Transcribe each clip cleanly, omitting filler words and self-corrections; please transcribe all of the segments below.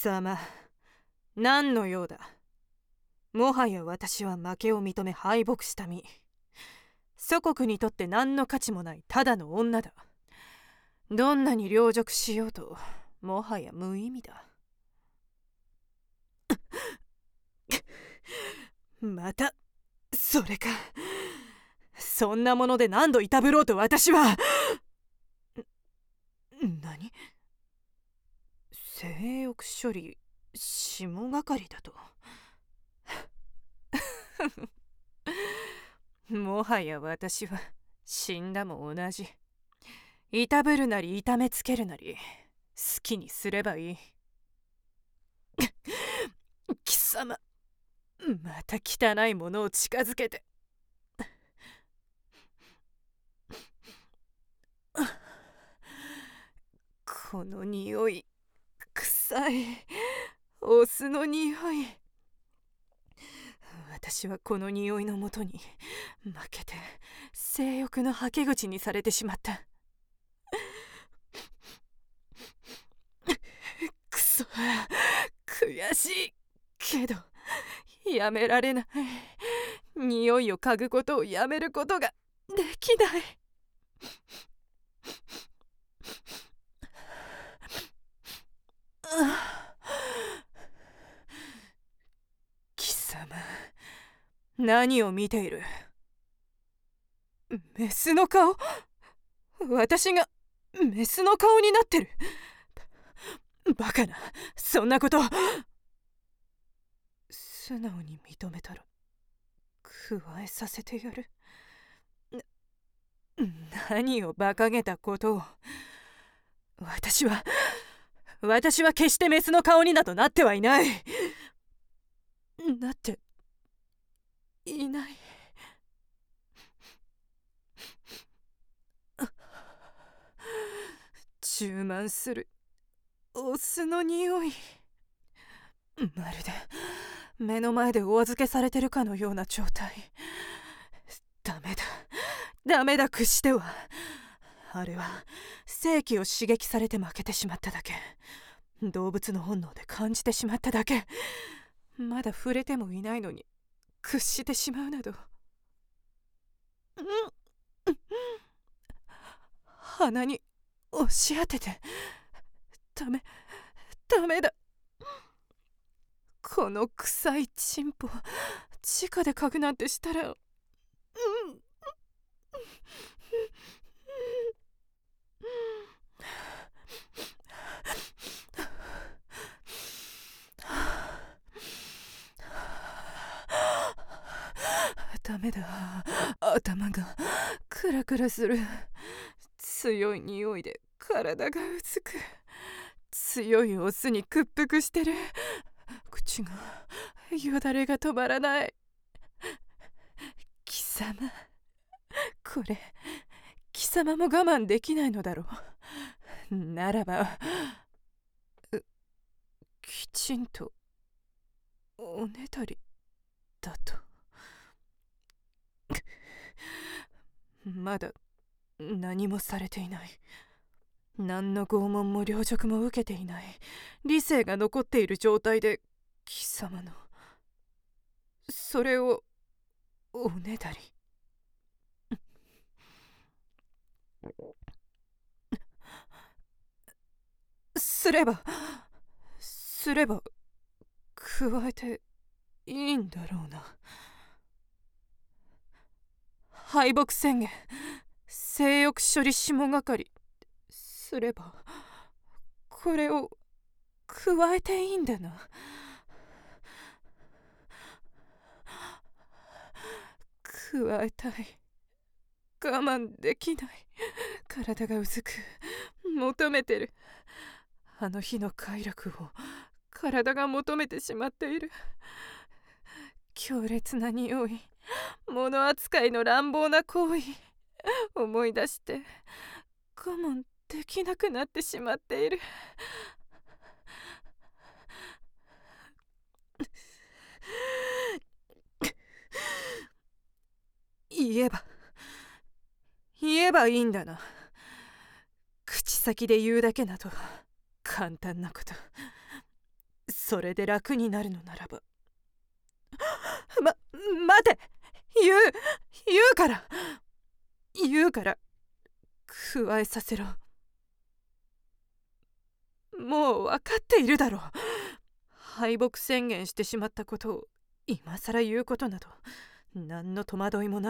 様、何の用だ。もはや私は負けを認め敗北した身。祖国にとって何の価値もないただの女だ。どんなに陵辱しようともはや無意味だ。またそれか。そんなもので何度いたぶろうと私は。何？性欲処理霜係だと。もはや私は死んだも同じ。いたぶるなり痛めつけるなり好きにすればいい。貴様、また汚いものを近づけて。この匂い、臭いオスの匂い。私はこの匂いのもとに負けて性欲のはけ口にされてしまった。くそ、悔しいけどやめられない。匂いを嗅ぐことをやめることができない。貴様、何を見ている。メスの顔。私がメスの顔になってる。バカな、そんなこと。素直に認めたら加えさせてやる。何を馬鹿げたことを。私は決してメスの顔になどなってはいない。なっていない。充満するオスの匂い。まるで目の前でお預けされてるかのような状態。ダメだ、屈しては。あれは性器を刺激されて負けてしまっただけ。動物の本能で感じてしまっただけ。まだ触れてもいないのに屈してしまうなど。鼻に押し当てて。ダメだ。この臭いチンポ直で嗅ぐなんてしたら。ダメだ。頭がクラクラする。強い匂いで体がうずく。強いオスに屈服してる。口がよだれが止まらない。貴様、これ貴様も我慢できないのだろう。ならばきちんとおねだりだと。まだ何もされていない。何の拷問も陵辱も受けていない理性が残っている状態で貴様のそれをおねだり。すれば加えていいんだろうな。敗北宣言、性欲処理霜係すればこれを加えていいんだな。加えたい。我慢できない。体がうずく。求めてる。あの日の快楽を体が求めてしまっている。強烈な匂い、物扱いの乱暴な行為、思い出して我慢できなくなってしまっている。言えばいいんだな。口先で言うだけなど簡単なこと。 それで楽になるのならば。待て、言うから加えさせろ。もう分かっているだろう。敗北宣言してしまったことを今さら言うことなど何の戸惑いもない。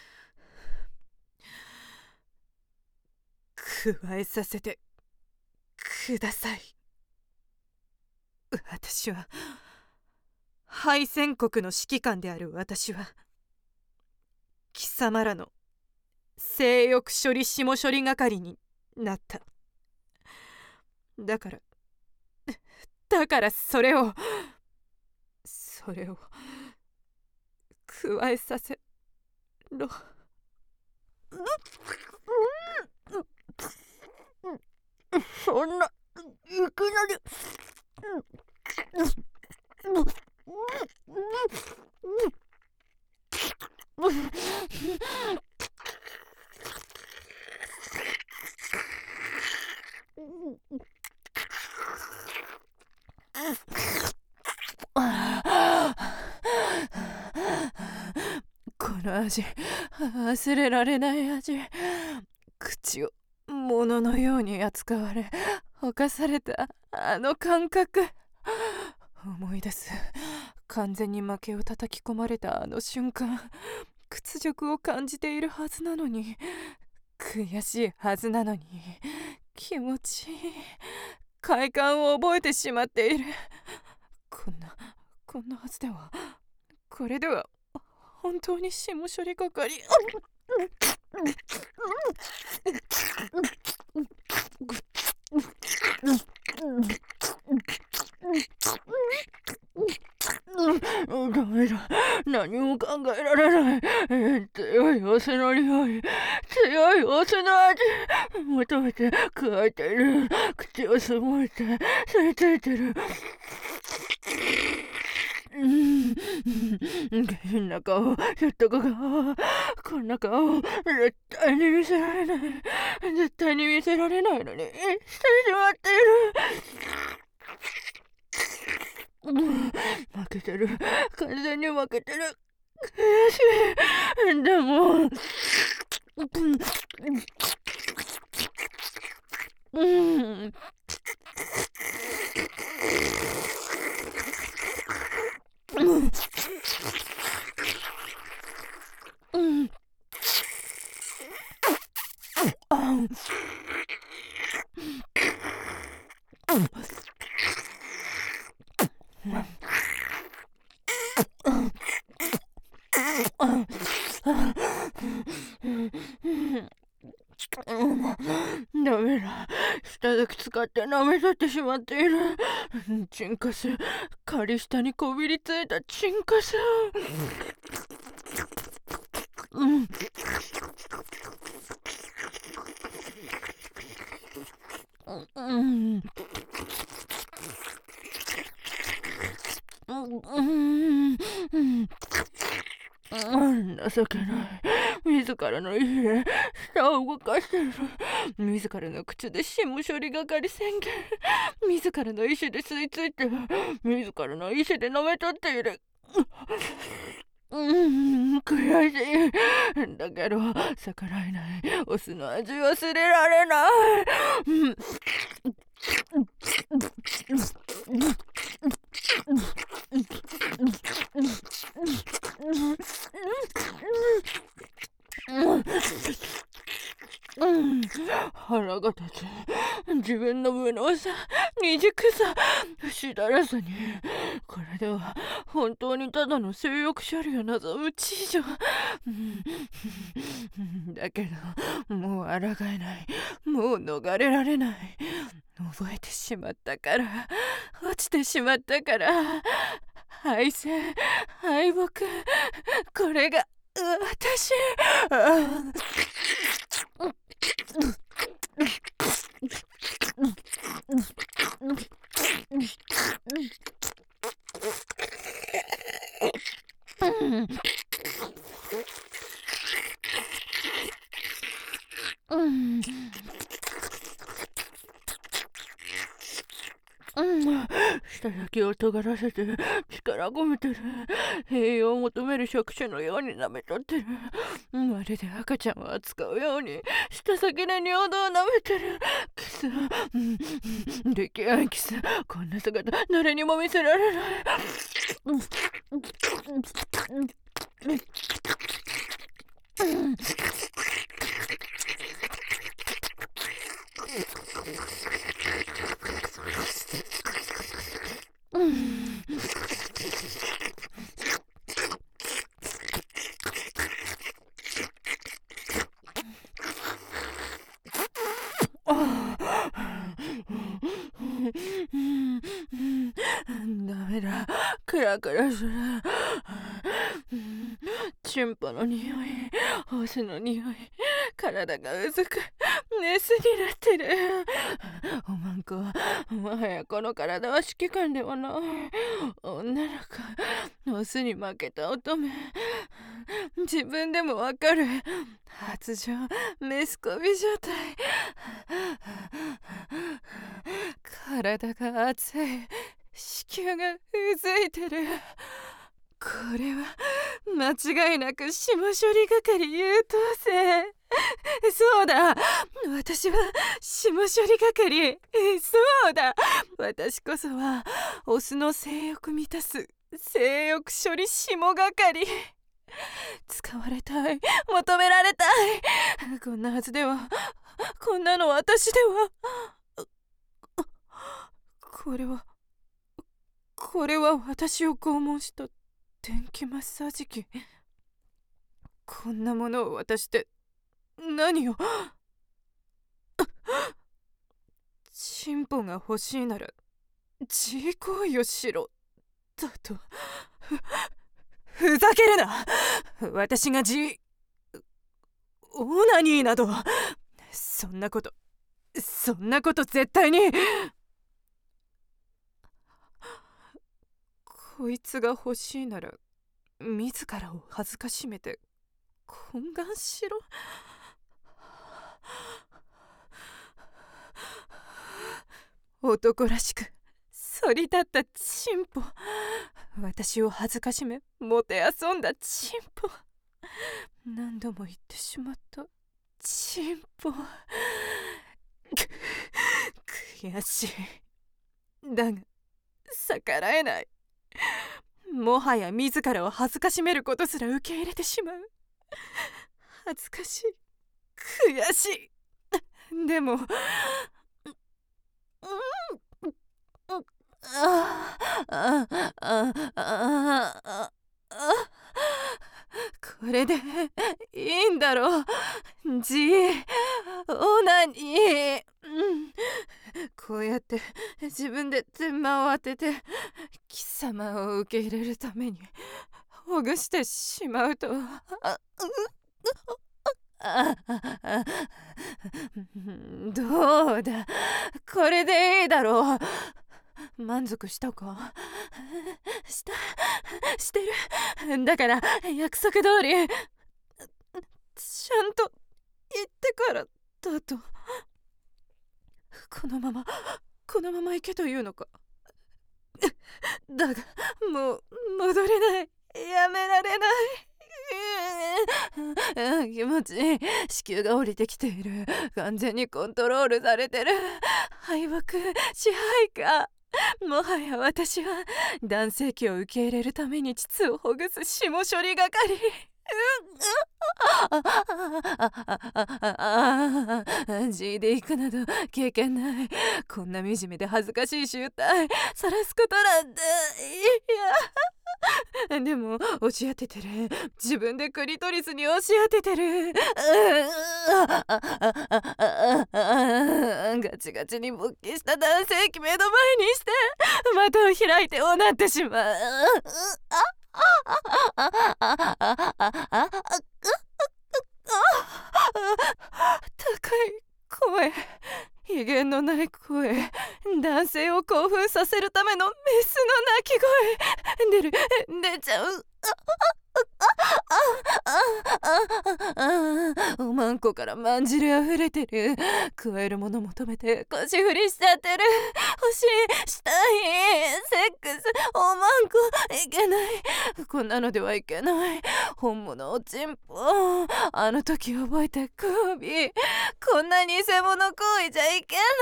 加えさせてください。私は敗戦国の指揮官である私は貴様らの性欲処理下処理係になった。だからそれを加えさせろ。 そんないきなりこの味、忘れられない味。口を物のように扱われ侵されたあの感覚。思い出す。完全に負けを叩き込まれたあの瞬間。屈辱を感じているはずなのに、悔しいはずなのに、気持ちいい快感を覚えてしまっている。こんなはずでは、これでは本当に下処理係。 ダメだ、何も考えられない。強いオスの匂い、強いオスの味、求めて加えている。口をすぼめて吸い付いてる。下品な顔、ひょっとこ顔、こんな顔絶対に見せられない。絶対に見せられないのにしてしまっている。負けてる、完全に負けてる。悔しい。でもダメだ、舌だけ使って舐めさってしまっている。チンカス、仮下にこびりついたチンカス。情けない。自らの意志で舌を動かしている。自らの口で下処理係宣言。自らの意志で吸い付いて、自らの意志で舐めとっている。悔しい。だけど逆らえない。オスの味忘れられない。腹が立つ。自分の無能さ、未熟さ、不死だらさに。これでは本当にただの性欲処理を望む知女。だけどもう抗えない。もう逃れられない。覚えてしまったから、落ちてしまったから。敗戦、敗北、これが私。 舌先を尖らせて力込めてる。栄養を求める触手のように舐めとってる。まるで赤ちゃんを扱うように舌先で尿道を舐めてる。キス、できないキス。こんな姿誰にも見せられない。ダメだ、クラクラする。チンポの匂い、ホスの匂い、体がうずく熱になってる。おまんこ、もはやこの体は指揮官ではない。女の子、オスに負けた乙女。自分でもわかる。発情メスコビ状態。体が熱い。子宮がうずいてる。これは間違いなく下処理係優等生。そうだ、私は下処理係。そうだ、私こそはオスの性欲満たす性欲処理下係。使われたい、求められたい。こんなはずでは、こんなの私では。これは私を拷問した電気マッサージ機。こんなものを渡して何を。チンポが欲しいなら自慰行為をしろだと。ふざけるな。私がオナニーなどそんなこと絶対に。こいつが欲しいなら自らを恥ずかしめて懇願しろ。男らしく反り立ったチンポ。私を恥ずかしめもてあそんだチンポ。何度も言ってしまったチンポ。悔しい。だが逆らえない。もはや自らを恥ずかしめることすら受け入れてしまう。恥ずかしい、悔しい。でもこれでいいんだろう。オナニー。こうやって自分で天満を当てて貴様を受け入れるためにほぐしてしまうと。どうだ、これでいいだろう。満足したか。してる。だから約束通りちゃんと言ってからだと。このまま行けというのか。だがもう戻れない。やめられない。気持ちいい。子宮が降りてきている。完全にコントロールされてる。敗北、支配下。もはや私は男性器を受け入れるために膣をほぐす下処理係。G で行くなど経験ない。こんな惨めで恥ずかしい集体晒すことなんて。いやでも押し当ててる。自分でクリトリスに押し当ててる。ガチガチに勃起した男性器目の前にして股を開いておなってしまう。高い声、威厳のない声、男性を興奮させるためのメスの鳴き声。出ちゃう。 おまんこからまんじりあふれてる。加えるもの求めて腰振りしちゃってる。欲しい、したい、セックス、おまんこ、いけない、こんなのではいけない。本物おちんぽ、あの時覚えた首、こんな偽物行為じゃいけない。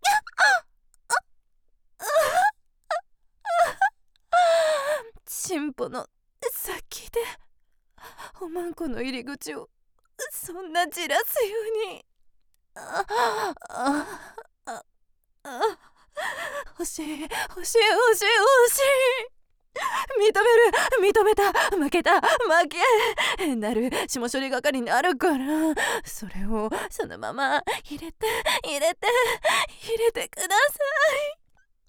チンポの先でおまんこの入り口をそんなじらすように。欲しい、欲しい、欲しい、欲しい。認めた、負けた、負けなる、下処理係になるから、それをそのまま入れてください。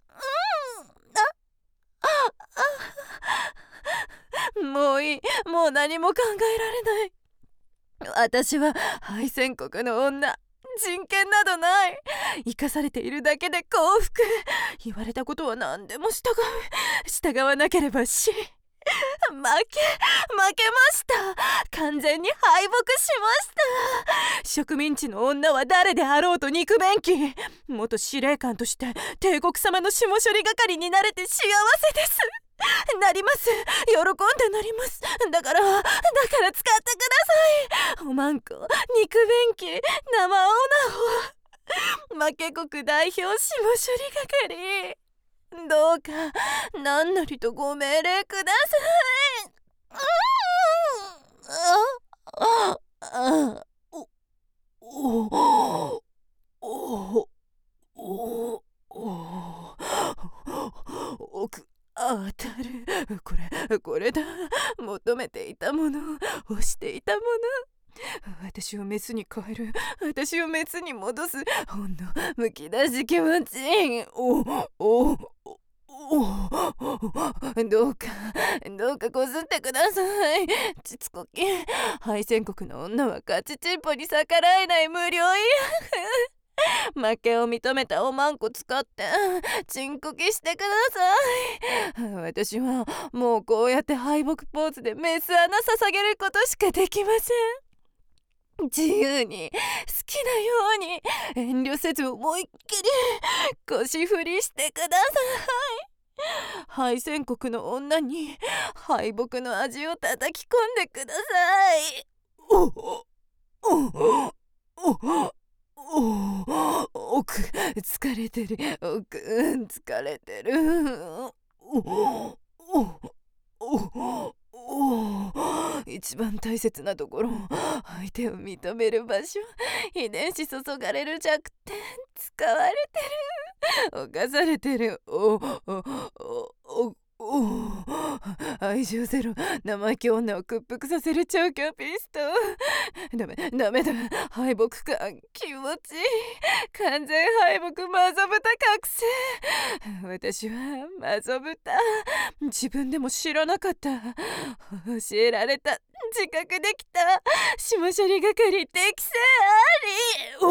もういい、もう何も考えられない。私は敗戦国の女、人権などない。生かされているだけで幸福。言われたことは何でも従わなければ死。負けました。完全に敗北しました。植民地の女は誰であろうと肉便器。元司令官として帝国様の下処理係になれて幸せです。なります。喜んでなります。だから使ってください。おまんこ、肉便器、生オナホ、負け国代表下処理係、どうか何なりとご命令ください。奥当たる。これだ。求めていたもの、欲していたもの。私をメスに変える、私をメスに戻す、ほんのむき出し気持ちいい。どうかこすってください。ちつこき、敗戦国の女はガチチンポに逆らえない無料医薬。負けを認めたおまんこ使ってチンコキしてください。私はもうこうやって敗北ポーズでメス穴捧げることしかできません。自由に好きなように遠慮せず思いっきり腰振りしてください。敗戦国の女に敗北の味を叩き込んでください。奥疲れてる、奥疲れてる。一番大切なところ、相手を認める場所、遺伝子注がれる弱点、使われてる、犯されてる。愛情ゼロ、生意気女を屈服させる調教ピスト。ダメだ。敗北感気持ちいい。完全敗北、マゾブタ覚醒。私はマゾブタ、自分でも知らなかった。教えられた、自覚できた。下処理係適正あ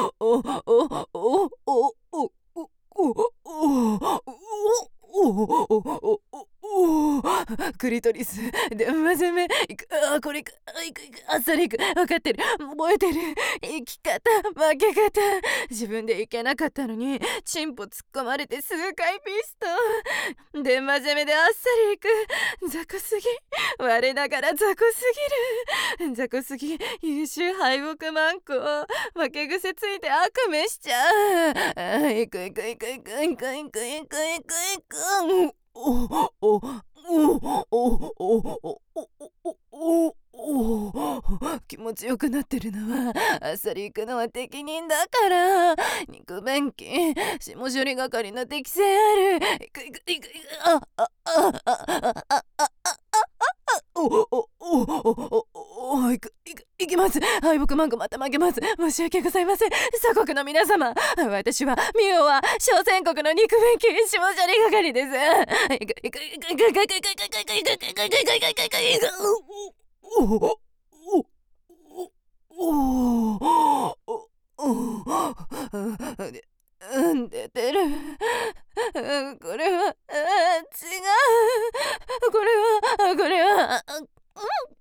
り。クリトリスでまぜめ、これいく、あっさりいく、分かってる、覚えてる。生き方、負け方、自分でいけなかったのにチンポ突っ込まれて数回ピストでまぜめであっさりいく。雑魚すぎ、我ながら雑魚すぎる。雑魚すぎ、優秀敗北マンコ、負け癖ついて悪夢しちゃう。いく。気持ちよくなってるのはあっさりいくのは適任だから。肉便器、下処理係の適性ある。いきます。敗北マンコまた負けます。申し訳ございません。祖国の皆様、私はミオは小戦国の肉便器下処理係です。出てる。これは違う。これは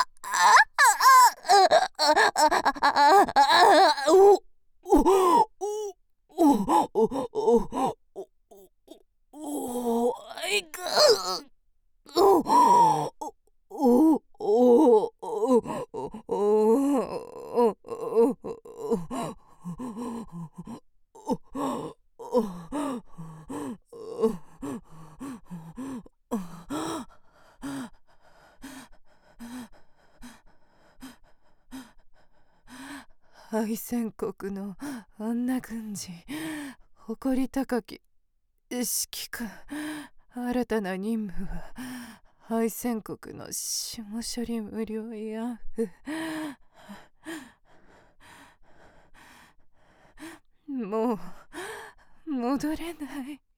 敗戦国の女軍人、誇り高き指揮官。新たな任務は敗戦国の下処理無料慰安婦。もう戻れない。